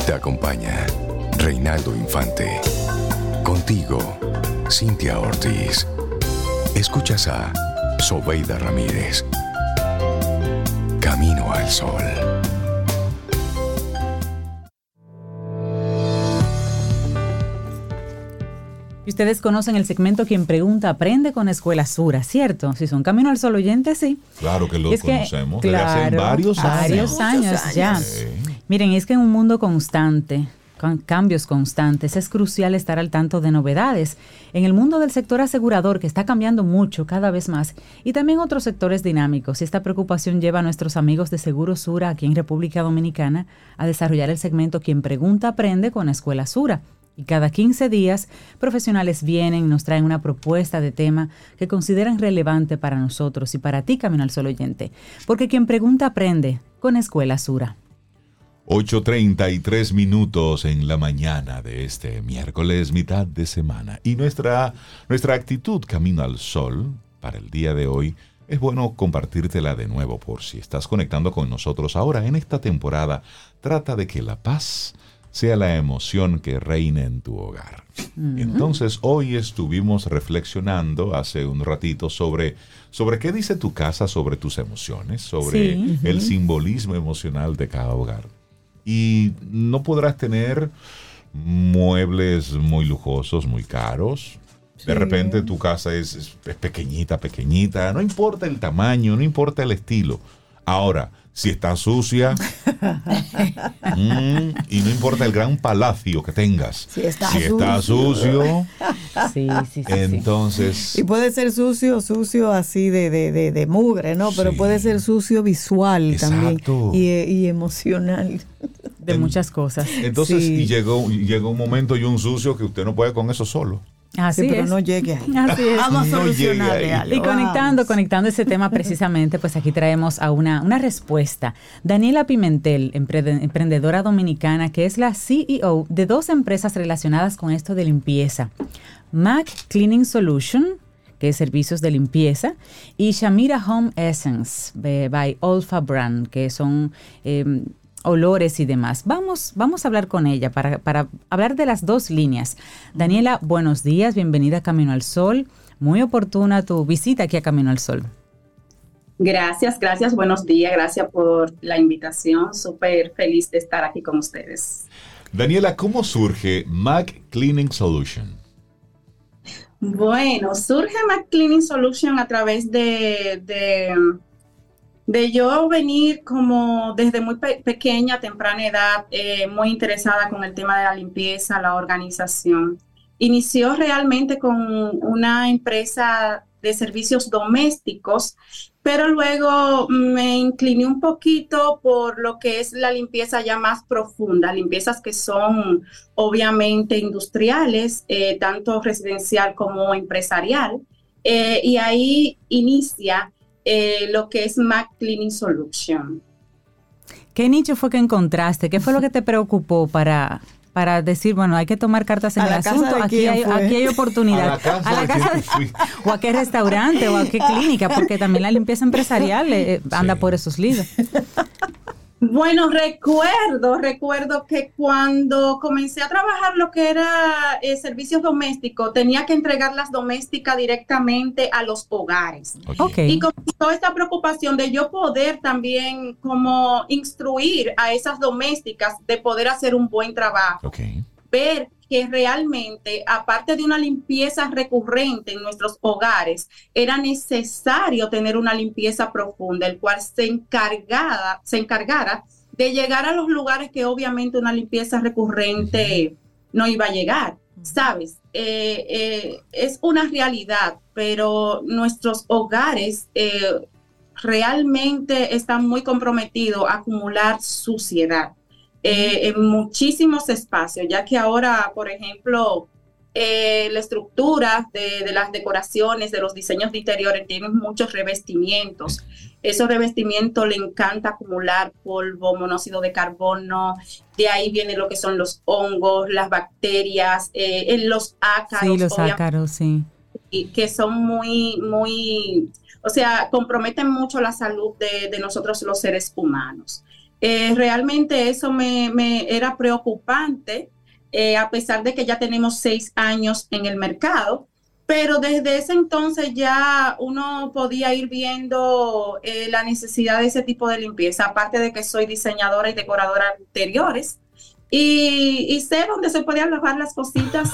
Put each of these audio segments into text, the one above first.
Te acompaña Reinaldo Infante. Contigo, Cintia Ortiz. Escuchas a Sobeida Ramírez. Camino al Sol. Y ustedes conocen el segmento Quien Pregunta Aprende con Escuela Sura, ¿cierto? Si son Camino al Sol oyentes, sí. Claro que lo conocemos. Desde hace varios años ya. Sí. Miren, es que en un mundo constante, con cambios constantes, es crucial estar al tanto de novedades. En el mundo del sector asegurador, que está cambiando mucho cada vez más, y también otros sectores dinámicos, esta preocupación lleva a nuestros amigos de Seguro Sura aquí en República Dominicana a desarrollar el segmento Quien Pregunta Aprende con Escuela Sura. Y cada 15 días, profesionales vienen y nos traen una propuesta de tema que consideran relevante para nosotros y para ti, Camino al Sol oyente. Porque quien pregunta aprende con Escuela Sura. 8:33 en la mañana de este miércoles, mitad de semana. Y nuestra actitud Camino al Sol para el día de hoy es bueno compartírtela de nuevo por si estás conectando con nosotros ahora en esta temporada. Trata de que la paz sea la emoción que reine en tu hogar. Entonces, hoy estuvimos reflexionando hace un ratito sobre qué dice tu casa sobre tus emociones, sobre el simbolismo emocional de cada hogar. Y no podrás tener muebles muy lujosos, muy caros. De repente tu casa es pequeñita, no importa el tamaño, no importa el estilo. Ahora, si está sucia, y no importa el gran palacio que tengas, si está sucio, entonces... Sí. Y puede ser sucio así de mugre, ¿no? Pero puede ser sucio visual también y emocional. De muchas cosas. Entonces, y llegó un momento y un sucio que usted no puede con eso solo. Así pero es. no llegue ahí. Así es. Vamos a solucionarle algo. Y conectando ese tema precisamente, pues aquí traemos a una respuesta. Daniela Pimentel, emprendedora dominicana, que es la CEO de 2 empresas relacionadas con esto de limpieza. MAC Cleaning Solution, que es servicios de limpieza, y Shamira Home Essence by Olfa Brand, que son olores y demás. Vamos a hablar con ella para hablar de las 2 líneas. Daniela, buenos días, bienvenida a Camino al Sol. Muy oportuna tu visita aquí a Camino al Sol. Gracias, buenos días, gracias por la invitación. Súper feliz de estar aquí con ustedes. Daniela, ¿cómo surge MAC Cleaning Solution? Bueno, surge MAC Cleaning Solution a través de yo venir como desde muy pequeña, temprana edad, muy interesada con el tema de la limpieza, la organización. Inició realmente con una empresa de servicios domésticos, pero luego me incliné un poquito por lo que es la limpieza ya más profunda, limpiezas que son obviamente industriales, tanto residencial como empresarial, y ahí inicia lo que es MAC Cleaning Solution. ¿Qué nicho fue que encontraste? ¿Qué fue lo que te preocupó para decir, bueno, hay que tomar cartas en el asunto? Aquí hay oportunidad. ¿A la casa o a qué restaurante o a qué clínica? Porque también la limpieza empresarial anda por esos lidos. Bueno, recuerdo que cuando comencé a trabajar lo que era servicios domésticos, tenía que entregar las domésticas directamente a los hogares. Okay. Y comenzó esta preocupación de yo poder también como instruir a esas domésticas de poder hacer un buen trabajo. Ver que realmente, aparte de una limpieza recurrente en nuestros hogares, era necesario tener una limpieza profunda, el cual se encargara de llegar a los lugares que obviamente una limpieza recurrente no iba a llegar, ¿sabes? Es una realidad, pero nuestros hogares realmente están muy comprometidos a acumular suciedad. En muchísimos espacios, ya que ahora, por ejemplo, la estructura de las decoraciones, de los diseños de interiores, tienen muchos revestimientos. Esos revestimientos le encanta acumular polvo, monóxido de carbono, de ahí viene lo que son los hongos, las bacterias, los ácaros. Sí, los ácaros, sí. Y que son muy, o sea, comprometen mucho la salud de nosotros los seres humanos. Realmente eso me era preocupante, a pesar de que ya tenemos 6 años en el mercado, pero desde ese entonces ya uno podía ir viendo la necesidad de ese tipo de limpieza, aparte de que soy diseñadora y decoradora de interiores. Y sé dónde se podían lavar las cositas.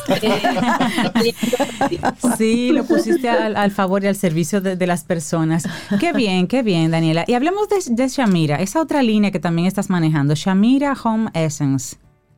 Sí, lo pusiste al favor y al servicio de las personas. Qué bien, Daniela. Y hablemos de Shamira, esa otra línea que también estás manejando, Shamira Home Essence.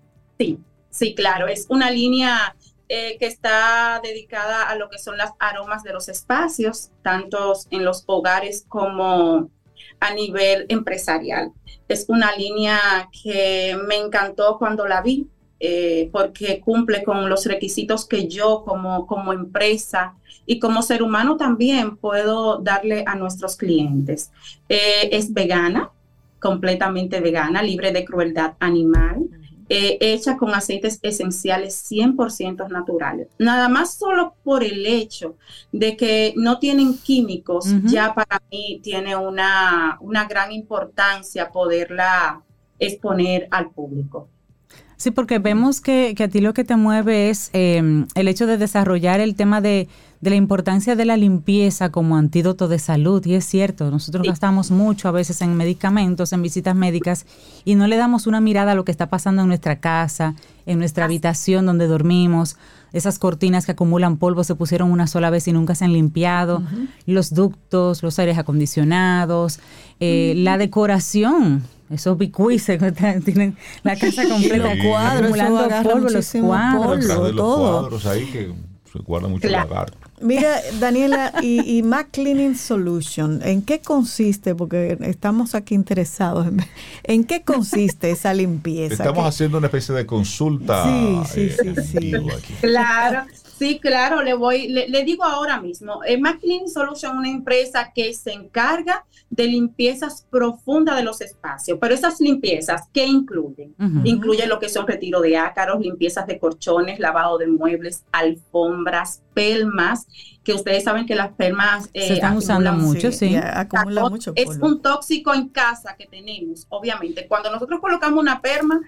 Sí, claro, es una línea que está dedicada a lo que son las aromas de los espacios, tanto en los hogares como a nivel empresarial. Es una línea que me encantó cuando la vi, porque cumple con los requisitos que yo como empresa y como ser humano también puedo darle a nuestros clientes. Es vegana, completamente vegana, libre de crueldad animal, hecha con aceites esenciales 100% naturales. Nada más solo por el hecho de que no tienen químicos, ya para mí tiene una gran importancia poderla exponer al público. Sí, porque vemos que a ti lo que te mueve es el hecho de desarrollar el tema de la importancia de la limpieza como antídoto de salud. Y es cierto, nosotros gastamos mucho a veces en medicamentos, en visitas médicas, y no le damos una mirada a lo que está pasando en nuestra casa, en nuestra habitación donde dormimos. Esas cortinas que acumulan polvo se pusieron una sola vez y nunca se han limpiado. Los ductos, los aires acondicionados, la decoración. Esos bicuices que tienen la casa completa, acumulando polvo, los cuadros, todo. Cuadros ahí que se guarda mucho lagarto. Mira, Daniela, y Mac Cleaning Solution, ¿en qué consiste? Porque estamos aquí interesados. ¿En qué consiste esa limpieza? Estamos haciendo una especie de consulta. Sí. Aquí. Claro. Sí, claro, le digo ahora mismo, Mac Cleaning Solution es una empresa que se encarga de limpiezas profundas de los espacios, pero esas limpiezas, ¿qué incluyen? Incluyen lo que son retiro de ácaros, limpiezas de colchones, lavado de muebles, alfombras, pelmas, que ustedes saben que las pelmas se están usando mucho, acumulan mucho polvo. Es un tóxico en casa que tenemos, obviamente. Cuando nosotros colocamos una perma,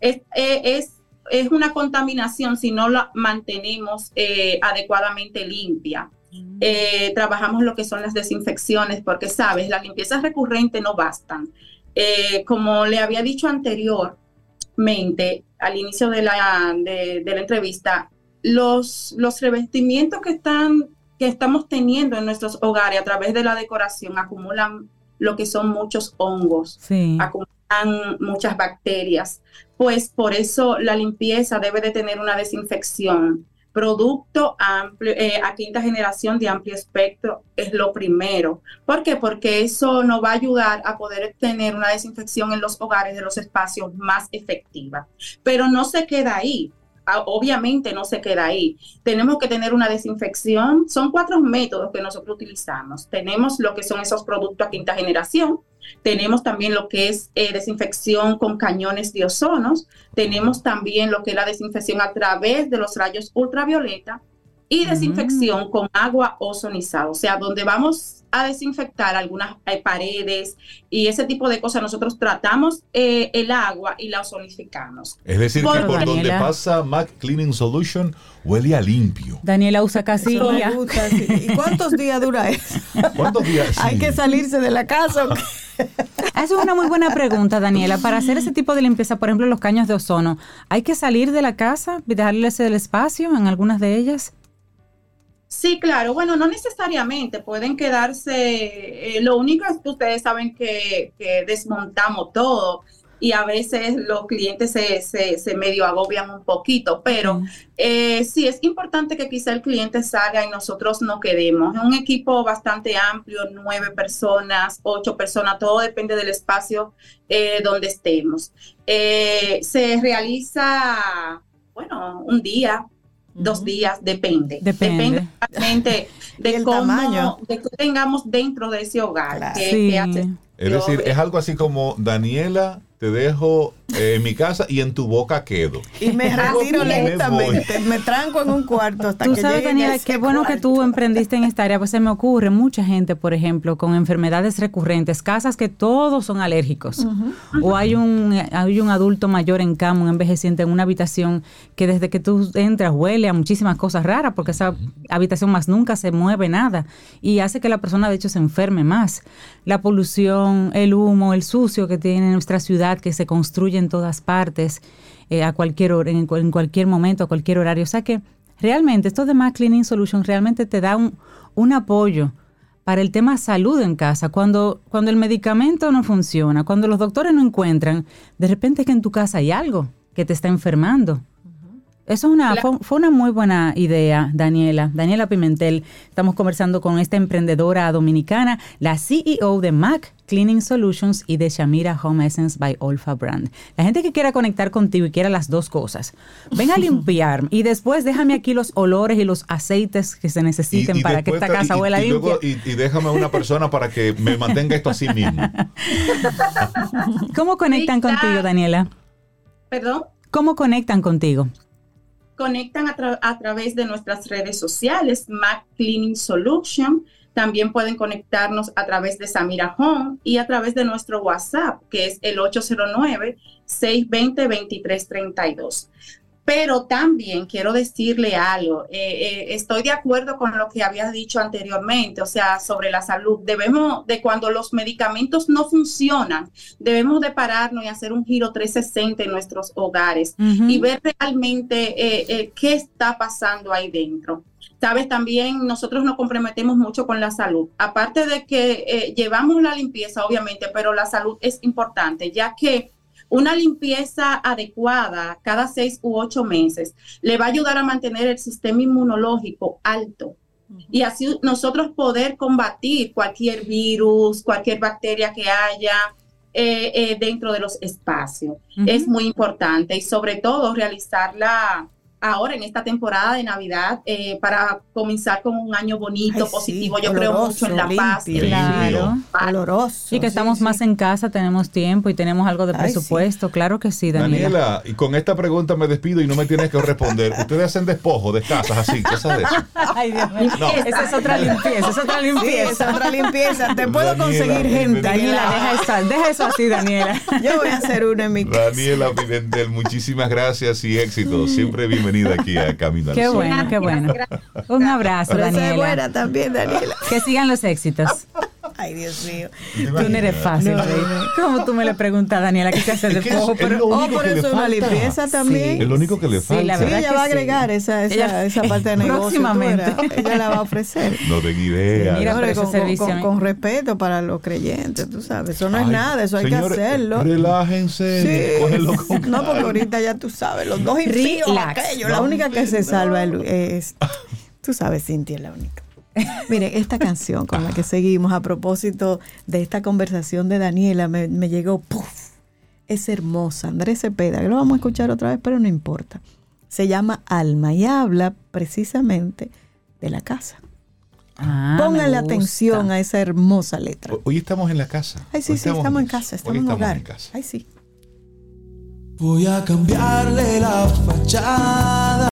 es una contaminación si no la mantenemos adecuadamente limpia. Trabajamos lo que son las desinfecciones, porque, sabes, las limpiezas recurrentes no bastan. Como le había dicho anteriormente, al inicio de la entrevista, los revestimientos que estamos teniendo en nuestros hogares a través de la decoración acumulan lo que son muchos hongos, acumulan muchas bacterias. Pues por eso la limpieza debe de tener una desinfección. Producto amplio, a quinta generación de amplio espectro es lo primero. ¿Por qué? Porque eso nos va a ayudar a poder tener una desinfección en los hogares de los espacios más efectiva. Pero no se queda ahí. Obviamente no se queda ahí. Tenemos que tener una desinfección. Son 4 métodos que nosotros utilizamos. Tenemos lo que son esos productos a quinta generación. Tenemos también lo que es desinfección con cañones de ozonos. Tenemos también lo que es la desinfección a través de los rayos ultravioleta y desinfección con agua ozonizada. O sea, donde vamos a desinfectar algunas paredes y ese tipo de cosas, nosotros tratamos el agua y la ozonificamos. Es decir, que por donde pasa Mac Cleaning Solution huele a limpio. Daniela usa casilla. ¿Y cuántos días dura eso? ¿Cuántos días? Sí. ¿Hay que salirse de la casa? Eso es una muy buena pregunta, Daniela. Para hacer ese tipo de limpieza, por ejemplo, los caños de ozono, ¿hay que salir de la casa y dejarles el espacio en algunas de ellas? Sí, claro. Bueno, no necesariamente. Pueden quedarse. Lo único es que ustedes saben que desmontamos todo y a veces los clientes se medio agobian un poquito, pero sí es importante que quizá el cliente salga y nosotros no quedemos. Es un equipo bastante amplio, 9 personas, 8 personas, todo depende del espacio donde estemos. Se realiza, un día, 2 días, depende realmente de cómo, tamaño, de qué tengamos dentro de ese hogar. Claro. Es decir, es algo así como Daniela te dejo en mi casa y en tu boca quedo. Y me retiro lentamente, me tranco en un cuarto hasta que llegue. Tú sabes, Daniela, qué bueno que tú emprendiste en esta área, pues se me ocurre mucha gente, por ejemplo, con enfermedades recurrentes, casas que todos son alérgicos, o hay un adulto mayor en cama, un envejeciente en una habitación que desde que tú entras huele a muchísimas cosas raras, porque esa habitación más nunca se mueve nada, y hace que la persona de hecho se enferme más. La polución, el humo, el sucio que tiene nuestra ciudad, que se construye en todas partes, a cualquier hora, en cualquier momento, a cualquier horario. O sea que realmente esto de Mac Cleaning Solution realmente te da un apoyo para el tema salud en casa. Cuando el medicamento no funciona, cuando los doctores no encuentran, de repente es que en tu casa hay algo que te está enfermando. Eso fue una muy buena idea, Daniela Pimentel. Estamos conversando con esta emprendedora dominicana, la CEO de Mac Cleaning Solutions y de Shamira Home Essence by Olfa Brand. La gente que quiera conectar contigo y quiera las dos cosas, ven a limpiar y después déjame aquí los olores y los aceites que se necesiten para que esta casa huela limpia. Y déjame una persona para que me mantenga esto así mismo. ¿Cómo conectan contigo, Daniela? ¿Perdón? ¿Cómo conectan contigo? Conectan a través de nuestras redes sociales, Mac Cleaning Solution. También pueden conectarnos a través de Samira Home y a través de nuestro WhatsApp, que es el 809-620-2332. Pero también quiero decirle algo. Estoy de acuerdo con lo que habías dicho anteriormente, o sea, sobre la salud. Debemos de, cuando los medicamentos no funcionan, debemos de pararnos y hacer un giro 360 en nuestros hogares y ver realmente qué está pasando ahí dentro. Sabes, también nosotros nos comprometemos mucho con la salud. Aparte de que llevamos la limpieza, obviamente, pero la salud es importante, ya que una limpieza adecuada cada 6 u 8 meses le va a ayudar a mantener el sistema inmunológico alto y así nosotros poder combatir cualquier virus, cualquier bacteria que haya dentro de los espacios. Es muy importante y sobre todo realizarla ahora en esta temporada de Navidad para comenzar con un año bonito, positivo. Yo creo mucho en la paz. Claro. Oloroso. Y que estamos más en casa, tenemos tiempo y tenemos algo de presupuesto. Claro que sí, Daniela, y con esta pregunta me despido y no me tienes que responder. ¿Ustedes hacen despojo de casas así? ¿Qué sabes de eso? Ay, Dios mío. No. Esa es otra limpieza, Sí, es otra limpieza. Te puedo conseguir gente. Daniela, deja eso así, Daniela. Yo voy a hacer una en mi casa. Daniela Pimentel, muchísimas gracias y éxito. Siempre bienvenida aquí a Camino al Sol. Qué bueno, qué bueno. Un abrazo, Pero Daniela. esa es buena también, Daniela. Que sigan los éxitos. Ay, Dios mío. Tú no eres fácil, No. ¿Cómo tú me le preguntas a Daniela que se hace de poco? Pero por eso una limpieza también. Es lo único que le falta. la Sí, verdad ella que va a sí. agregar esa parte de negocio. Próximamente. Ella la va a ofrecer. No den idea. Mira, pero ese con, servicio, con respeto para los creyentes, tú sabes. Eso no es Ay, nada, eso hay señores, que hacerlo. Relájense. Sí. Cógenlo con No, porque calma. ahorita ya tú sabes, los dos impíos Relax. aquellos. La única que se salva es, tú sabes, Cintia es la única. Miren, esta canción con la que seguimos a propósito de esta conversación de Daniela me llegó, ¡puf! Es hermosa, Andrés Cepeda, que lo vamos a escuchar otra vez, pero no importa. Se llama Alma y habla precisamente de la casa. Pónganle atención a esa hermosa letra. Hoy estamos en la casa. Ay, sí, Hoy sí, estamos en casa, estamos en hogar. casa. Ay, sí. Voy a cambiarle la fachada.